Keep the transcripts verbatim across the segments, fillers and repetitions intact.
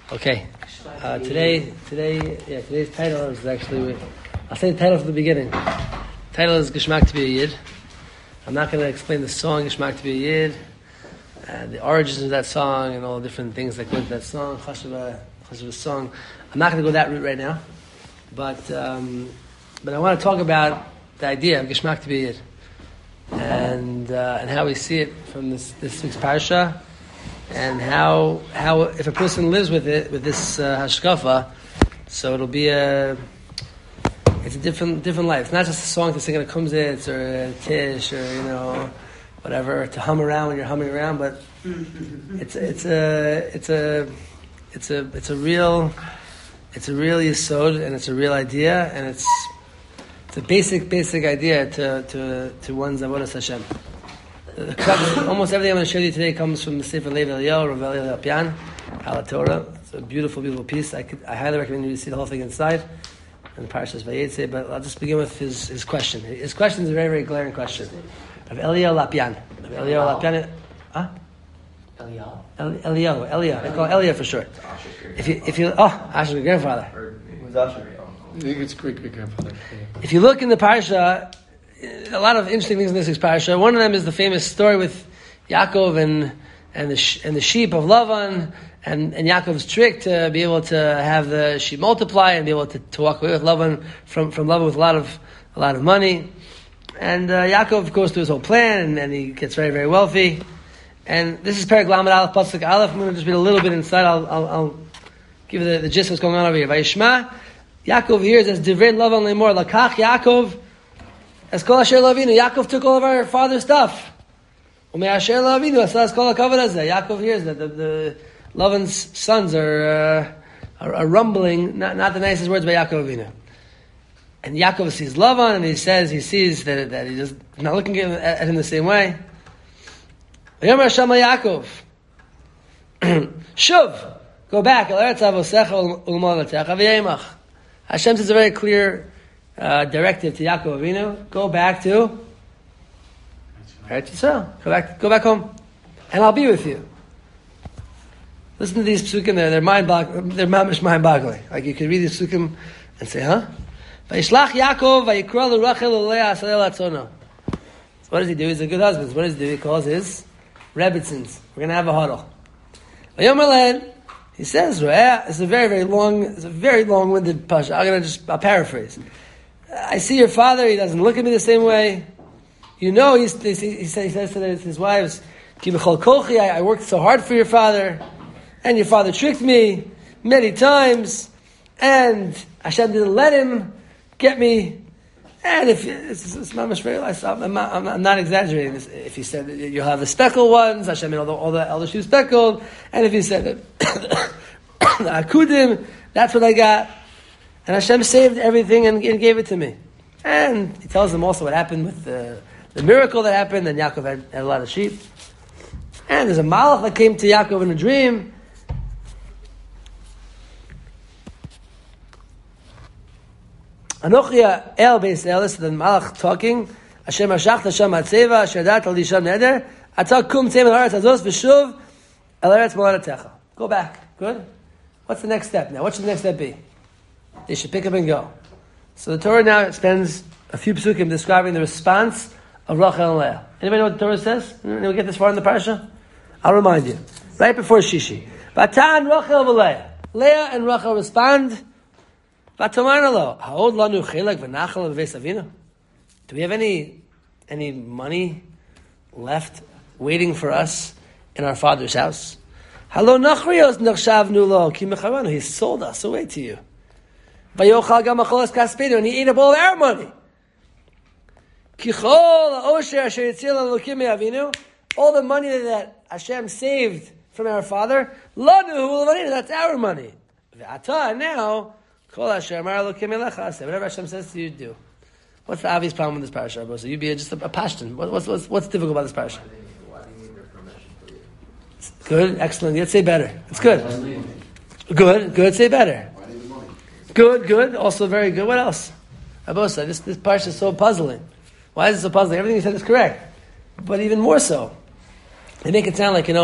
Okay. Uh, today, today, yeah, today's title is actually, I'll say the title from the beginning. The title is Geshmak to be a Yid. I'm not going to explain the song Geshmak to be a Yid, uh, the origins of that song, and all the different things that go into that song, Chashuva, Chashuva song. I'm not going to go that route right now, but um, but I want to talk about the idea of Geshmak to be a Yid, and uh, and how we see it from this this week's parasha. And how how if a person lives with it with this uh, hashkafa, so it'll be a it's a different different life. It's not just a song to sing at a kumzitz or a tish or you know whatever to hum around when you're humming around, but it's it's a it's a it's a it's a real it's a real yesod, and it's a real idea, and it's it's a basic basic idea to to to one's avodas Hashem. The, almost everything I'm going to show you today comes from the Sefer Levi Eliyahu, Rav Eliyahu Lopian, Al Torah. It's a beautiful, beautiful piece. I could, I highly recommend you to see the whole thing inside, and the Parashas Vayetze. But I'll just begin with his, his question. His question is a very, very glaring question. Rav Eliyahu Lopian. Rav Eliyahu Lopian. Huh? Eliyahu. Eliyahu. Eliyahu. They call it Eliyahu for short. If you, if you, oh, Asher's grandfather. Who's Asher? I think it's great great grandfather. If you look in the Parasha, a lot of interesting things in this week's parasha. One of them is the famous story with Yaakov and and the sh- and the sheep of Lavan, and, and Yaakov's trick to be able to have the sheep multiply and be able to, to walk away with Lavan from from Lavan with a lot of a lot of money. And uh, Yaakov goes through his whole plan, and, and he gets very very wealthy. And this is Perek Lamed Aleph Pasuk Aleph. I'm going to just read a little bit inside. I'll I'll, I'll give you the, the gist of what's going on over here. Vayishma Yaakov hears as Divrei Lavan Lemor Lakach Yaakov. As Kol Asher Lavinu, Yaakov took all of our father's stuff. Umei Asher Lavinu, Asas Kol HaKavod Hazeh. Yaakov hears that the, the Lavan's sons are, uh, are, are rumbling, not, not the nicest words by Yaakov Avinu. And Yaakov sees Lavan, and he says, he sees that, that he's just not looking at, at him the same way. Yomer Hashem Yaakov, Shuv, go back. El Eretz Avosecha U'Molatecha V'Yemach. Hashem says a very clear Uh, directive to Yaakov Avinu: go back to Eretz Yisrael. Go back, go back home, and I'll be with you. Listen to these psukim; they're they're mind boggling. They're mamish mind boggling. Like you could read these psukim and say, "Huh?" Vayishlach Yaakov vayikra l'Rachel u'Leah asalel atzono. So what does he do? He's a good husband. What does he do? He calls his Rebbitzins. We're going to have a huddle. Vayomer lehem. He says, "It's a very, very long, it's a very long-winded pasha." I'm going to just, I'll paraphrase. I see your father, he doesn't look at me the same way. You know, he's, he, he says to his wives, Ki b'chol kolchi, I worked so hard for your father, and your father tricked me many times, and Hashem didn't let him get me. And if it's, it's not much very nice, I'm not, I'm, not, I'm not exaggerating this. If he said that you'll have the speckled ones, Hashem made all the, all the elder shoes speckled, and if he said that the akudim, that's what I got. And Hashem saved everything and, and gave it to me. And he tells them also what happened with the, the miracle that happened, and Yaakov had, had a lot of sheep. And there's a malach that came to Yaakov in a dream. Anochia el beis el, this is the malach talking. Hashem hashach Hashem hatzeva, shadat al yisham neder, atzah kum tzem el haaretz hazos v'shuv el haaretz molatecha. Go back. Good? What's the next step now? What should the next step be? They should pick up and go. So the Torah now spends a few psukim describing the response of Rachel and Leah. Anybody know what the Torah says? Did we get this far in the parasha? I'll remind you. Right before Shishi. Vatan Rachel v'Leah. Leah and Rachel respond. V'tomar lo. Ha'od lanu chelak v'nachal v'veis avinu. Do we have any any money left waiting for us in our father's house? Halo nachrios nachshavnu lo ki mecharanu. He sold us away to you. And he ate up all our money. All the money that Hashem saved from our father, that's our money. Now, whatever Hashem says to you, do. What's the obvious problem with this parasha? So you be just a, a pashton. What's, what's, what's difficult about this parasha? Good, excellent. Let's say better. It's good. Good, good. Say better. Good, good. Also very good. What else? Abosa, this this parsha is so puzzling. Why is it so puzzling? Everything you said is correct, but even more so. They make it sound like, you know,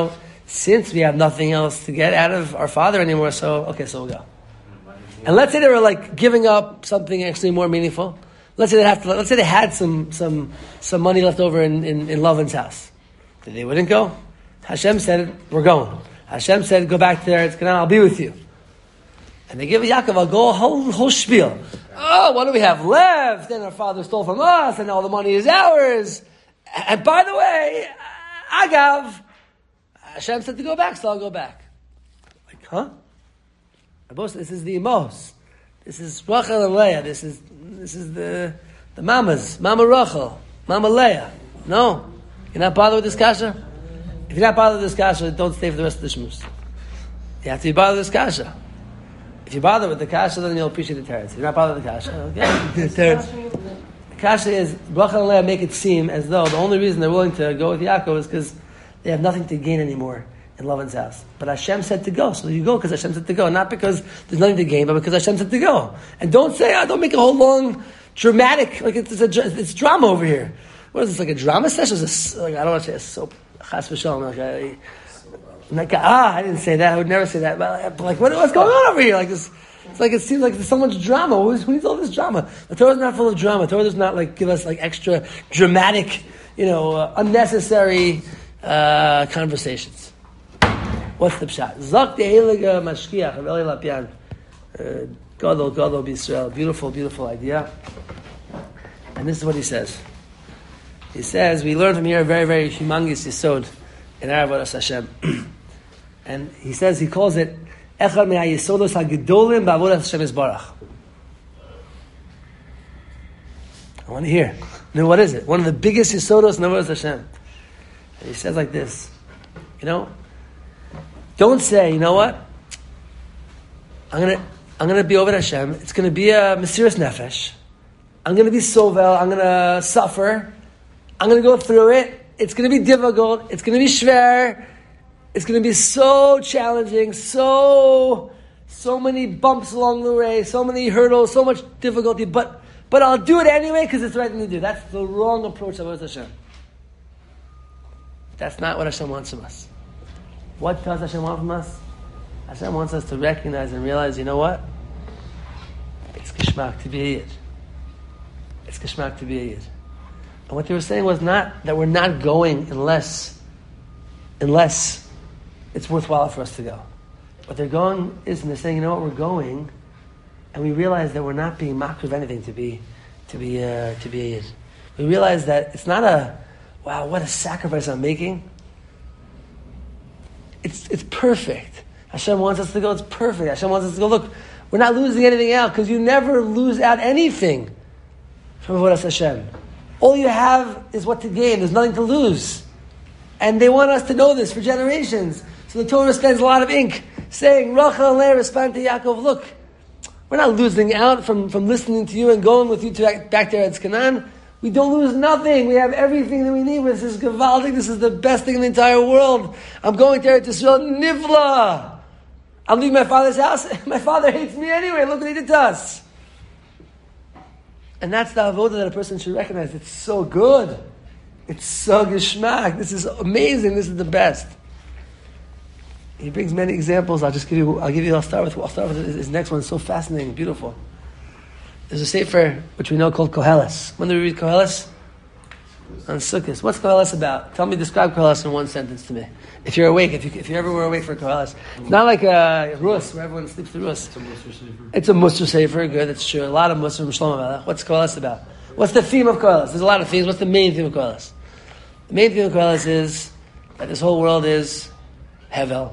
since we have nothing else to get out of our father anymore, so, okay, so we'll go. And let's say they were like giving up something actually more meaningful. Let's say they have to, let's say they had some, some, some money left over in, in, in Lavan's house. They wouldn't go. Hashem said, we're going. Hashem said, go back there, it's Canaan, I'll be with you. And they give Yaakov a go, whole, whole spiel. Oh, what do we have left? And our father stole from us, and all the money is ours. And by the way, Agav, Hashem said to go back, so I'll go back. Like, huh? This is the Emos. This is Rachel and Leah. This is this is the the mamas. Mama Rachel, Mama Leah. No, you're not bothered with this kasha. If you're not bothered with this kasha, don't stay for the rest of the shmuz. You have to be bothered with this kasha. If you're bothered with the kasha, then you'll appreciate the teretz. If you're not bothered with the kasha, okay. The teretz. The kasha is Rachel and Leah make it seem as though the only reason they're willing to go with Yaakov is because they have nothing to gain anymore in Lavan's house. But Hashem said to go, so you go because Hashem said to go. Not because there's nothing to gain, but because Hashem said to go. And don't say, oh, don't make a whole long, dramatic, like it's, a, it's drama over here. What is this, like a drama session? Is a, like, I don't want to say a soap, chas v'shalom, like a, like a, ah, I didn't say that, I would never say that. But like, what, what's going on over here? Like this, it's like, it seems like there's so much drama. Who, who needs all this drama? The Torah is not full of drama. The Torah does not like give us like extra dramatic, you know, uh, unnecessary uh, conversations. What's the pshat? Zak de'eliga mashkiach of Eli Lapian. Gadol, Gadol b'Yisrael. Beautiful, beautiful idea. And this is what he says. He says, we learn from here a very, very humongous yisod in Avodas Hashem. And he says, he calls it Echad me'ayisodos ha'gedolim ba'avodas Hashem yisbarach. I want to hear. Now, what is it? One of the biggest yisodos in Avodas Hashem. And he says like this, you know, don't say, you know what? I'm gonna, I'm gonna be over Hashem. It's gonna be a Mesiras Nefesh. I'm gonna be sovel. I'm gonna suffer. I'm gonna go through it. It's gonna be difficult. It's gonna be schwer. It's gonna be so challenging. So, so many bumps along the way. So many hurdles. So much difficulty. But, but I'll do it anyway because it's the right thing to do. That's the wrong approach of Hashem. That's not what Hashem wants from us. What does Hashem want from us? Hashem wants us to recognize and realize, you know what? It's geschmack to be a yid. It's geschmack to be a yid. And what they were saying was not that we're not going unless, unless it's worthwhile for us to go. What they're going is, and they're saying, you know what, we're going, and we realize that we're not being mocked of anything to be, to be, uh, to be a yid. We realize that it's not a, wow, what a sacrifice I'm making. It's it's perfect. Hashem wants us to go, it's perfect. Hashem wants us to go, look, we're not losing anything out, because you never lose out anything from Avodas Hashem. All you have is what to gain. There's nothing to lose. And they want us to know this for generations. So the Torah spends a lot of ink saying, Rachel and Leah respond to Yaakov, look, we're not losing out from, from listening to you and going with you to back, back there at Canaan. We don't lose nothing. We have everything that we need. This is Gavaldik. This is the best thing in the entire world. I'm going to Eretz Yisrael. Nivla. I'm leaving my father's house. My father hates me anyway. Look what he did to us. And that's the avodah that a person should recognize. It's so good. It's so geschmack. This is amazing. This is the best. He brings many examples. I'll just give you. I'll give you. I'll start with. I'll start with his, his next one. It's so fascinating, beautiful. There's a sefer which we know called Koheles. When do we read Koheles? On Sukkot. What's Koheles about? Tell me, describe Koheles in one sentence to me. If you're awake, if you if you ever were awake for Koheles, it's not like a Rus where everyone sleeps through Rus. It's a Musar sefer. It's a Musar sefer. Good, that's true. A lot of Musar from Shlomo Melech. What's Koheles about? What's the theme of Koheles? There's a lot of themes. What's the main theme of Koheles? The main theme of Koheles is that this whole world is Hevel.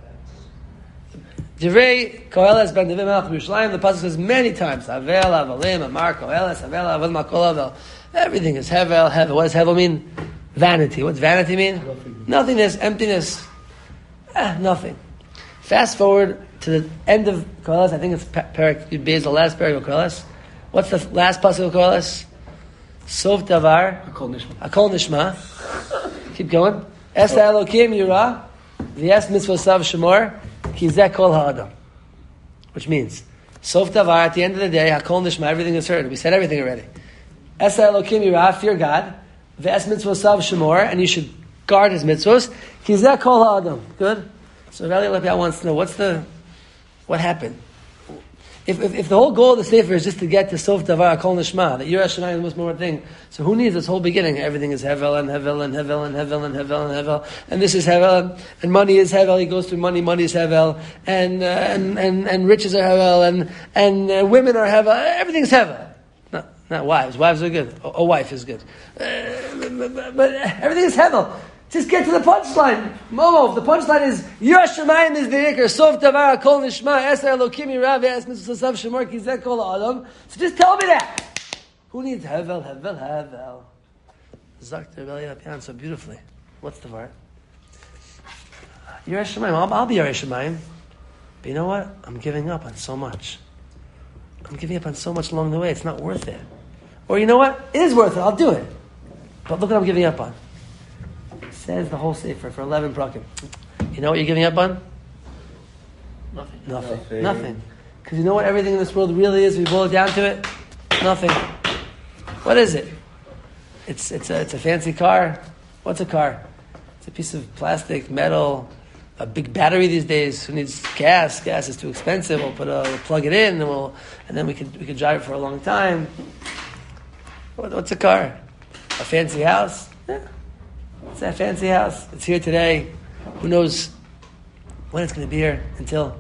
Divrei Koheles ben David Melech Yerushalayim. The pasuk says many times, Havel, Havalim, Amar Koheles, Havel, Havel, Makol Havel. Everything is Hevel, Hevel. What does Hevel mean? Vanity. What's vanity mean? Nothing. Nothingness, emptiness. Eh, nothing. Fast forward to the end of Koheles. I think it's Perek Yud Beis, the last Perek of Koheles. What's the last pasuk of Koheles? Sov Davar. Hakol Nishma. Hakol Nishma. Keep going. Es Elokim Yirah. V'es Mitzvosav Shemor. Kizeh Kol Ha'adam. Which means, Sov Davar, at the end of the day, Hakol Nishma, everything is heard. We said everything already. Es Elokim Yirah, fear God. V'es Mitzvosav Shemor, and you should guard his mitzvos. Kizeh kol ha'adam. Good? So Rabbi Lapia wants to know, what's the, what happened? If, if if the whole goal of the Sefer is just to get to Sof Davar Kol Nishma, that Yirah Shamayim is the most important thing, so who needs this whole beginning? Everything is Hevel and Hevel and Hevel and Hevel and Hevel and Hevel, and this is Hevel, and money is Hevel, he goes through money, money is Hevel, and uh, and, and and riches are Hevel, and and uh, women are Hevel, everything's Hevel. Not, not wives, wives are good, a, a wife is good. Uh, but, but everything is Hevel. Just get to the punchline. Momo, the punchline is Yirah Shamayim is the Iker. Sof Davar Kol Nishma. Eser Elokim Yirav Es Mitzvah Sasav Shemor Kizeh Kol Adam. So just tell me that. Who needs Hevel, Hevel, Hevel? Zakter Beli Apian so beautifully. What's the part? Yirah Shamayim. I'll, I'll be Yirah Shamayim. But you know what? I'm giving up on so much. I'm giving up on so much along the way. It's not worth it. Or you know what? It is worth it. I'll do it. But look what I'm giving up on. Says the whole Sefer for eleven prakim. You know what you're giving up on? Nothing. Nothing. Nothing. Because you know what everything in this world really is? We boil it down to it? Nothing. What is it? It's it's a, it's a fancy car. What's a car? It's a piece of plastic, metal, a big battery these days. Who needs gas? Gas is too expensive. We'll put a, we'll plug it in, and we'll and then we can we can drive it for a long time. What, what's a car? A fancy house? Yeah. It's that fancy house. It's here today. Who knows when it's going to be here until.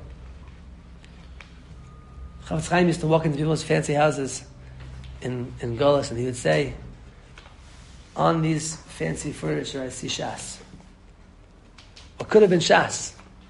Chavetz Chaim used to walk into people's fancy houses in, in Golas, and he would say, on these fancy furniture I see Shas. What could have been Shas?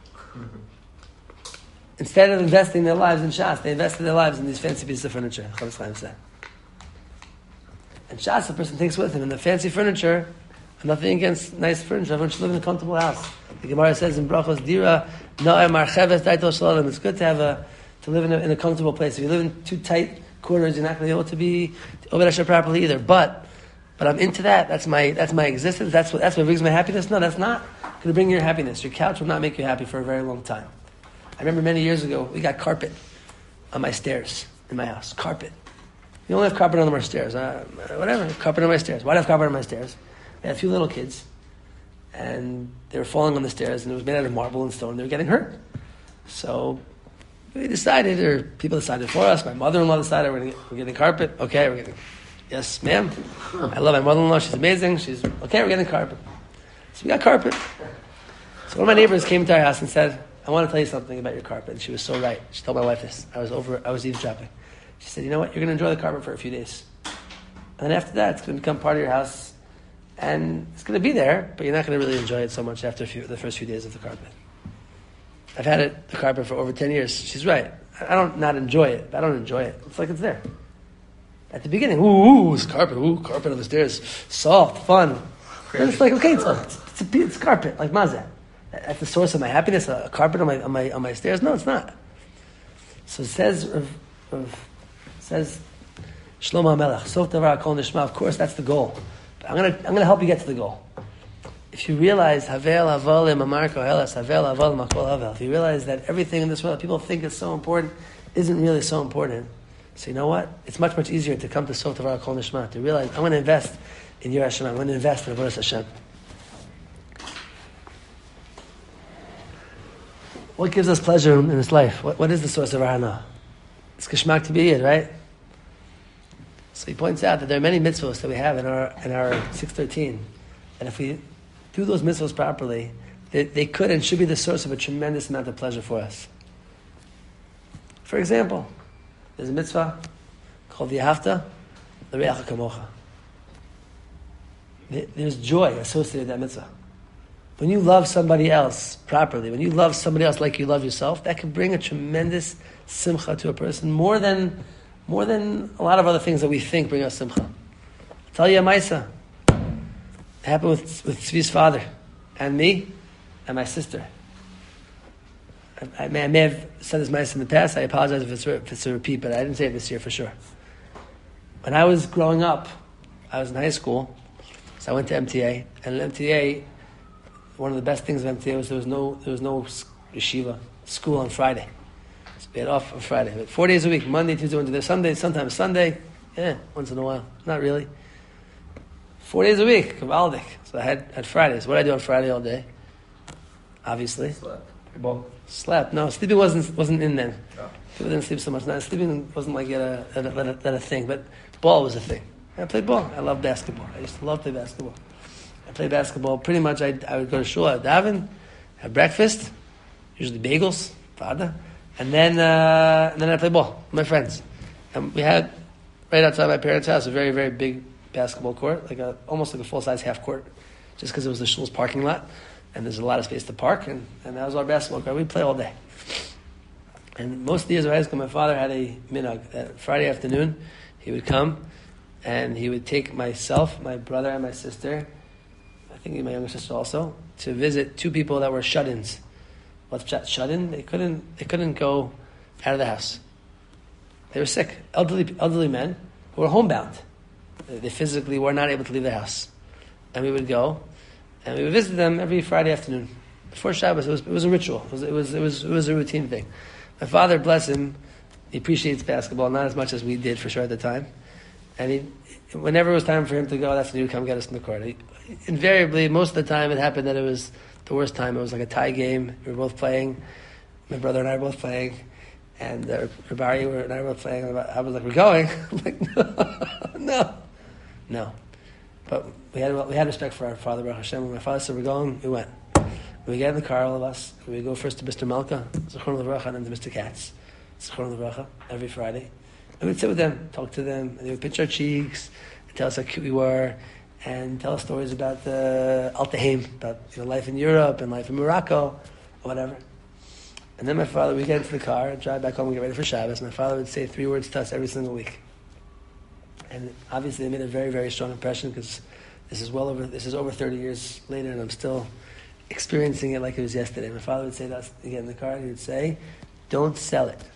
Instead of investing their lives in Shas, they invested their lives in these fancy pieces of furniture, Chavetz Chaim said. And Shas, the person takes with him, and the fancy furniture. Nothing against nice furniture. Everyone should live in a comfortable house. The Gemara says in Brachos Dira, No'em Archeves Daitel Shalom. It's good to have a to live in a, in a comfortable place. If you live in too tight quarters, you're not going to be able to be Obed Hashem properly either. But but I'm into that. That's my that's my existence. That's what that's what brings my happiness. No, that's not going to bring your happiness. Your couch will not make you happy for a very long time. I remember many years ago we got carpet on my stairs in my house. Carpet. We only have carpet on our stairs. Uh, whatever. Carpet on my stairs. Why do I have carpet on my stairs? I had a few little kids, and they were falling on the stairs, and it was made out of marble and stone. They were getting hurt. So we decided, or people decided for us. My mother-in-law decided we're, gonna get, we're getting carpet. Okay, we're getting. Yes, ma'am. I love my mother-in-law. She's amazing. She's okay. We're getting carpet. So we got carpet. So one of my neighbors came to our house and said, "I want to tell you something about your carpet." And she was so right. She told my wife this. I was over. I was eavesdropping. She said, "You know what? You're going to enjoy the carpet for a few days, and then after that, it's going to become part of your house." And it's going to be there, but you're not going to really enjoy it so much after a few, the first few days of the carpet. I've had it, the carpet, for over ten years. She's right. I don't not enjoy it, but I don't enjoy it. It's like it's there. At the beginning, ooh, ooh it's carpet, ooh, carpet on the stairs. Soft, fun. And it's like, okay, it's, it's, it's, a, it's carpet, like mazah. At the source of my happiness, a carpet on my on my on my stairs? No, it's not. So it says, of, of, says Shlomo HaMelech, Sof Davar Kol Nishma, of course, that's the goal. I'm gonna I'm gonna help you get to the goal. If you realize Havel Havel Mamar Kohelas Havel Havel Makol Havel, if you realize that everything in this world people think is so important isn't really so important, so you know what? It's much much easier to come to Sof Davar Kol Nishma, to realize I'm going to invest in Yirah Hashem. I'm going to invest in Avodas Hashem. What gives us pleasure in this life? What what is the source of our hana? It's Kishmak to be it, right? So he points out that there are many mitzvahs that we have in our in our six thirteen, and if we do those mitzvahs properly, they, they could and should be the source of a tremendous amount of pleasure for us. For example, there's a mitzvah called V'ahavta l'reacha kamocha. There's joy associated with that mitzvah. When you love somebody else properly, when you love somebody else like you love yourself, that can bring a tremendous simcha to a person, more than more than a lot of other things that we think bring us simcha. I'll tell you a maisa. It happened with, with Tzvi's father, and me, and my sister. I, I, may, I may have said this maisa in the past. I apologize if it's, if it's a repeat, but I didn't say it this year for sure. When I was growing up, I was in high school, so I went to M T A, and at M T A, one of the best things of M T A was there was no there was no yeshiva school on Friday. So we had off on Friday. But four days a week, Monday, Tuesday, Wednesday, Sunday, sometimes Sunday. Yeah, once in a while. Not really. Four days a week, Kavaldik. So I had, had Fridays. What did I do on Friday all day? Obviously. Slept. Ball. Slept. No, sleeping wasn't wasn't in then. No. People didn't sleep so much. No, sleeping wasn't like a, a, a, a, a thing, but ball was a thing. I played ball. I love basketball. I used to love to play basketball. I played basketball pretty much. I I would go to shul at daven, have breakfast, usually bagels, fada, and then uh, and then I play ball with my friends. And we had right outside my parents' house a very very big basketball court, like a almost like a full size half court, just because it was the shul's parking lot, and there's a lot of space to park, and, and that was our basketball court. We'd play all day. And most of the years of high school, my father had a minhag. That Friday afternoon, he would come, and he would take myself, my brother, and my sister, I think my younger sister also, to visit two people that were shut-ins. What's shut-in? They couldn't, they couldn't go out of the house. They were sick. Elderly, elderly men who were homebound. They physically were not able to leave the house. And we would go, and we would visit them every Friday afternoon. Before Shabbos, it was, it was a ritual. It was, it was, it was, it was a routine thing. My father, bless him, he appreciates basketball, not as much as we did for sure at the time. And he, whenever it was time for him to go, that's when he would come get us in the court. He, invariably, most of the time, it happened that it was the worst time. It was like a tie game. We were both playing. My brother and I were both playing. And uh, Rabari and I were both playing. I was like, we're going. I'm like, no, no. No. But we had we had respect for our father, Baruch Hashem. When my father said, we're going, we went. We get in the car, all of us. We go first to Mister Malka, Zichron Livracha, and then to Mister Katz, Zichron Livracha, every Friday. And we'd sit with them, talk to them, and they would pinch our cheeks, and tell us how cute we were, and tell us stories about the Al Tehim, about you know, life in Europe and life in Morocco, or whatever. And then my father, we get into the car, and drive back home and get ready for Shabbos. My father would say three words to us every single week. And obviously, it made a very, very strong impression because this is well over this is over thirty years later, and I'm still experiencing it like it was yesterday. My father would say to us again in the car. He would say, "Don't sell it.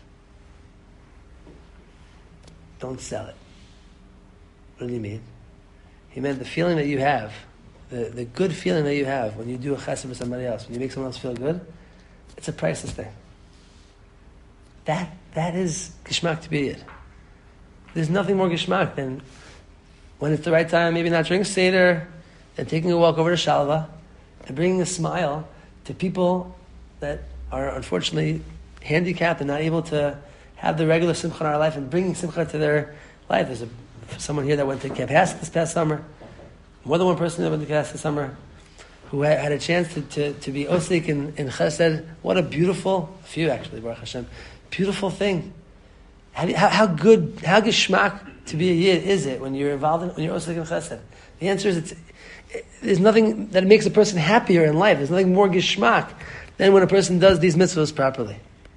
Don't sell it." What did he mean? He meant the feeling that you have, the the good feeling that you have when you do a chesed for somebody else, when you make someone else feel good. It's a priceless thing. That that is geschmack to be it. There's nothing more geschmack than when it's the right time, maybe not during Seder, and taking a walk over to Shalva, and bringing a smile to people that are unfortunately handicapped and not able to have the regular simcha in our life, and bringing simcha to their life. There's a, someone here that went to Camp Hask this past summer, more than one person that went to Camp Hask this summer, who had, had a chance to, to, to be osik in, in chesed. What a beautiful, few actually, Baruch Hashem, beautiful thing. How, do you, how, how good, how geschmack to be a yid is it when you're involved in, when you're osik in chesed? The answer is it's, it, there's nothing that makes a person happier in life. There's nothing more geschmack than when a person does these mitzvahs properly.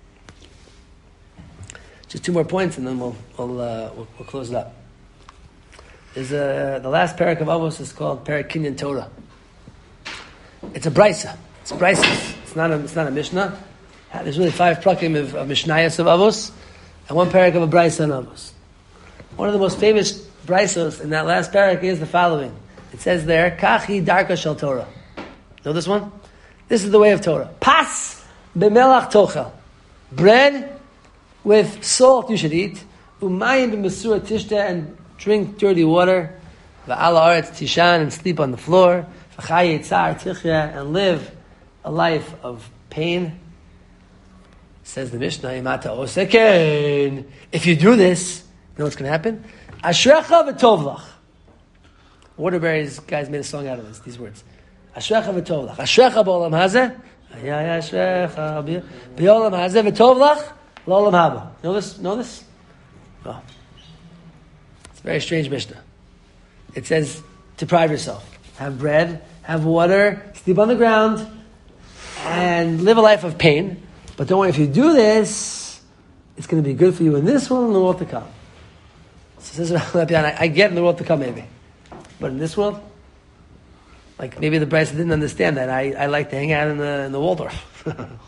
Just two more points, and then we'll we'll uh, we'll, we'll close it up. There's a, the last parak of Avos is called Parak Kinyan Torah. It's a brisa. It's a brisa. It's not a it's not a mishnah. There's really five prakim of, of mishnayos of Avos, and one parak of a brisa in Avos. One of the most famous brisos in that last parak is the following. It says there, Kachi Darka Shel Torah. Know this one? This is the way of Torah. Pas b'melach tochel. Bread with salt you should eat. Umayim b'mesura tishta, and drink dirty water. V'ala aretz tishan, and sleep on the floor. V'chayi tzar tichya, and live a life of pain. Says the Mishnah, Imata osekein. If you do this, you know what's going to happen? Ashrecha v'tovlach. Waterbury's guys made a song out of this, these words. Ashrecha v'tovlach. Ashrecha b'olam hazeh. Ayay ashrecha b'olam hazeh v'tovlach l'olam haba. Know this? Know this? No. It's a very strange Mishnah. It says, deprive yourself. Have bread, have water, sleep on the ground, and live a life of pain. But don't worry, if you do this, it's going to be good for you in this world and the world to come. So this is I, I get in the world to come maybe. But in this world, like maybe the Bryce didn't understand that. I, I like to hang out in the in the Waldorf.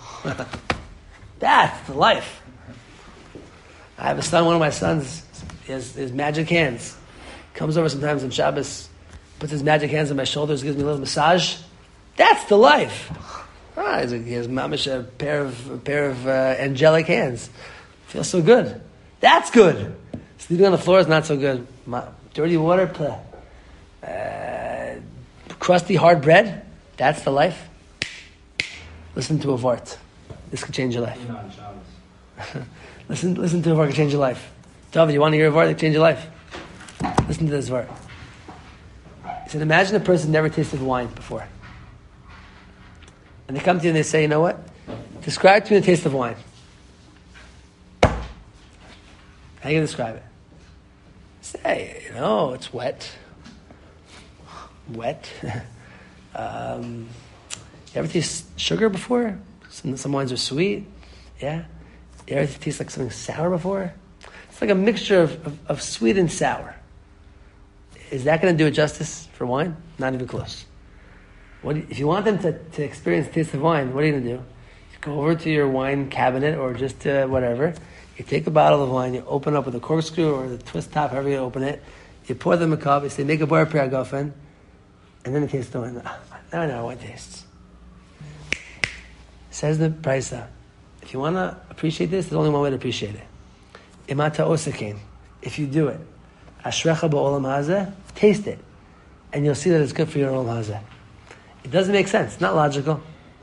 That's the life. I have a son, one of my sons, he has his magic hands. Comes over sometimes on Shabbos, puts his magic hands on my shoulders, gives me a little massage. That's the life. Ah, he has mamish a pair of a pair of uh, angelic hands. Feels so good. That's good. Sleeping on the floor is not so good. My, dirty water, play. Uh, crusty, hard bread, that's the life. Listen to a vart. This could change your life. listen, listen to a vart could change your life. David, you want to hear a vart that could change your life? Listen to this vart. He said, imagine a person never tasted wine before. And they come to you and they say, you know what? Describe to me the taste of wine. How are you going to describe it? Say, you know, it's wet. Wet. um, you ever taste sugar before? Some, some wines are sweet. Yeah? You ever taste like something sour before? It's like a mixture of, of, of sweet and sour. Is that going to do it justice for wine? Not even close. What, if you want them to, to experience the taste of wine, what are you going to do? You go over to your wine cabinet or just uh, whatever. You take a bottle of wine, you open up with a corkscrew or the twist top, however you open it. You pour them a cup, you say, make a bar priagofen, and then it tastes the wine. Now I know how wine tastes. Says the Brisa, if you want to appreciate this, there's only one way to appreciate it. Imata osakein. If you do it, ashrecha ba'olam hazeh, taste it, and you'll see that it's good for your olam hazeh. It doesn't make sense. It's not logical.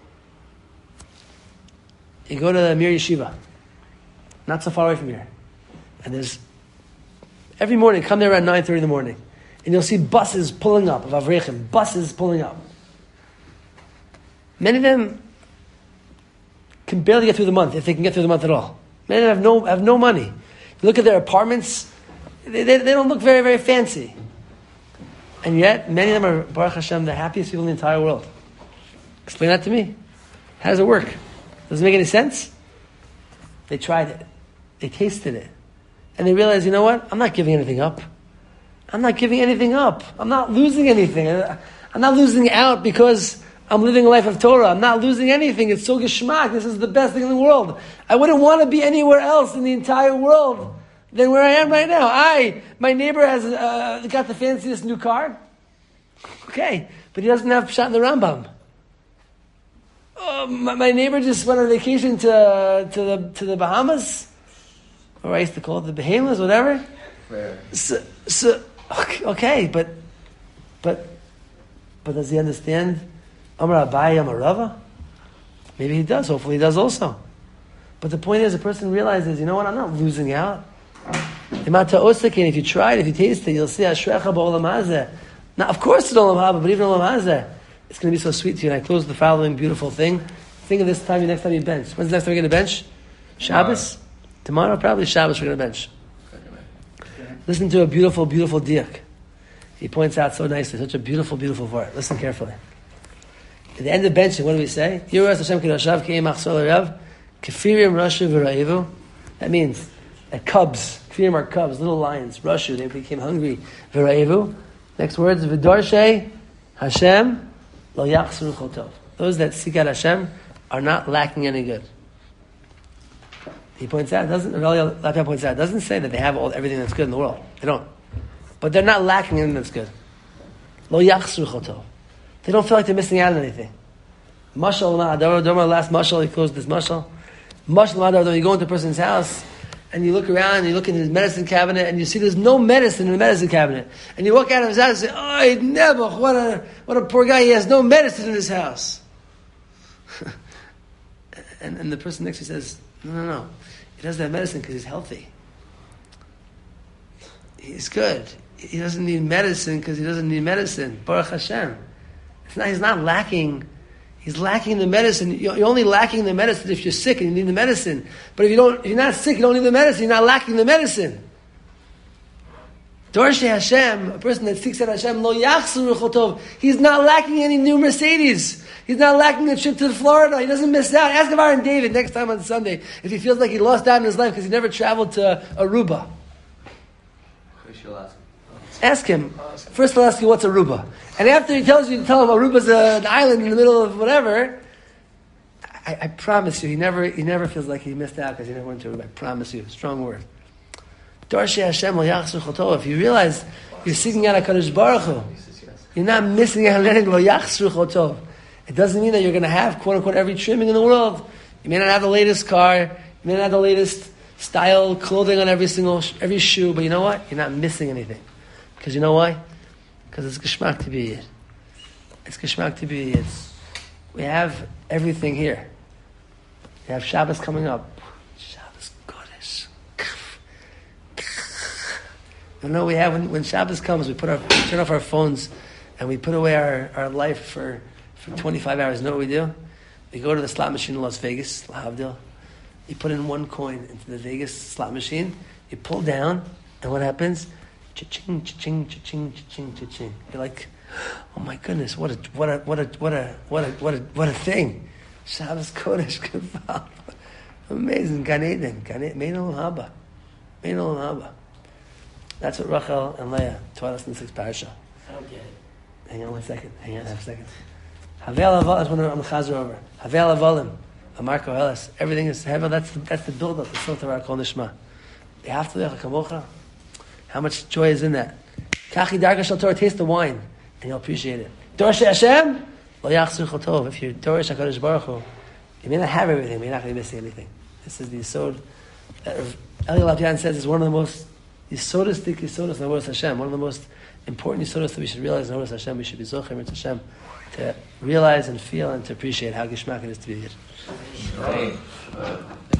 You go to the Mir Yeshiva, not so far away from here, and there's every morning, come there around nine thirty in the morning, and you'll see buses pulling up of Avrechim, buses pulling up. Many of them can barely get through the month, if they can get through the month at all. Many of them have no have no money. You look at their apartments; they, they, they don't look very very fancy. And yet, many of them are, Baruch Hashem, the happiest people in the entire world. Explain that to me. How does it work? Does it make any sense? They tried it. They tasted it. And they realized, you know what? I'm not giving anything up. I'm not giving anything up. I'm not losing anything. I'm not losing out because I'm living a life of Torah. I'm not losing anything. It's so geschmack. This is the best thing in the world. I wouldn't want to be anywhere else in the entire world than where I am right now. I, my neighbor has uh, got the fanciest new car. Okay, but he doesn't have Pshat in the Rambam. Oh, my, my neighbor just went on vacation to to the to the Bahamas, or I used to call it the Bahamas, whatever. Where? So, so okay, okay, but but but does he understand Amar Abaye, Amar Rava? Maybe he does. Hopefully, he does also. But the point is, the person realizes, you know what? I'm not losing out. If you try it, if you taste it, you'll see Ashrecha ba'olam hazeh. Now, of course, it's olam haba, but even olam hazeh, it's going to be so sweet to you. And I close the following beautiful thing. Think of this time, next time you bench. When's the next time you're going to bench? Shabbos? Tomorrow, Tomorrow probably Shabbos, we're going to bench. Listen to a beautiful, beautiful diak. He points out so nicely, such a beautiful, beautiful word. Listen carefully. At the end of benching, what do we say? That means that cubs, Kfirim are cubs, little lions, Rashu, they became hungry. V'ra'ivu. Next words, V'dorshe Hashem lo yachsru chotov. Those that seek out Hashem are not lacking any good. He points out, doesn't, Lapia points out, doesn't say that they have all everything that's good in the world. They don't. But they're not lacking anything that's good. Lo yachsru chotov. They don't feel like they're missing out on anything. Mashal ma'adar, Doma, last mashal, he closed this mashal. Mashal ma'adar, when you go into a person's house, and you look around, and you look in his medicine cabinet, and you see there's no medicine in the medicine cabinet. And you walk out of his house and say, oh, Nebuch, what a, what a poor guy, he has no medicine in his house. and, and the person next to you says, no, no, no. He doesn't have medicine because he's healthy. He's good. He doesn't need medicine because he doesn't need medicine. Baruch Hashem. It's not, he's not lacking. He's lacking the medicine. You're only lacking the medicine if you're sick and you need the medicine. But if you don't, if you're not sick, you don't need the medicine. You're not lacking the medicine. Dorshe Hashem, a person that seeks out Hashem, lo yachsru chotov. He's not lacking any new Mercedes. He's not lacking a trip to Florida. He doesn't miss out. Ask Aaron David next time on Sunday if he feels like he lost out in his life because he never traveled to Aruba. Ask him. First I'll ask you, what's Aruba? And after he tells you, you tell him Aruba's a, an island in the middle of whatever, I, I promise you, he never he never feels like he missed out because he never went to Aruba. I promise you. Strong word. Darshe Hashem lo yachsru chotov. If you realize you're seeking out HaKadosh Baruch Hu, you're not missing out on anything, lo yachsru chotov. It doesn't mean that you're going to have, quote unquote, every trimming in the world. You may not have the latest car, you may not have the latest style clothing on every single, every shoe, but you know what? You're not missing anything. Because you know why? Because it's geschmack to be Yid. It's Geschmack to be. It's we have everything here. We have Shabbos coming up. Shabbos Kodesh. You know, we have when, when Shabbos comes, we put our we turn off our phones and we put away our, our life for, for twenty-five hours. You know what we do? We go to the slot machine in Las Vegas, Lahavdil. You put in one coin into the Vegas slot machine. You pull down, and what happens? Cha-ching, cha-ching, cha-ching, cha-ching, cha-ching. You're like, oh my goodness, what a what a what a what a what a what a what a thing! Shabbos Kodesh, Kavah. Amazing, Gan Eden, Gan Eden, Mein Olam Haba, Mein Olam Haba. That's what Rachel and Leah taught us in the sixth parasha. I don't get it. Hang on one second. Hang on, half a second. Havel Aval. That's when I'm chazer over. Havel Avalim. Amar Koheles. Everything is Havel. That's the, that's the build up. The Sil Torah Kol Nishma. Be'aftalech Kamocha. How much joy is in that? Kachi Darga Shal Torah. Taste the wine, and you'll appreciate it. Dorish Hashem. Lo Yachzir Chotov. If you're Dorish Hakadosh Baruch Hu, you may not have everything, but you're not going to be missing anything. This is the Yisod that Eli Lapian says is one of the most Yisodistic Yisodos in Avodas Hashem. One of the most important Yisodos that we should realize in Avodas Hashem. We should be Zocher Mitzvah Hashem to realize and feel and to appreciate how Gishmak it is to be here.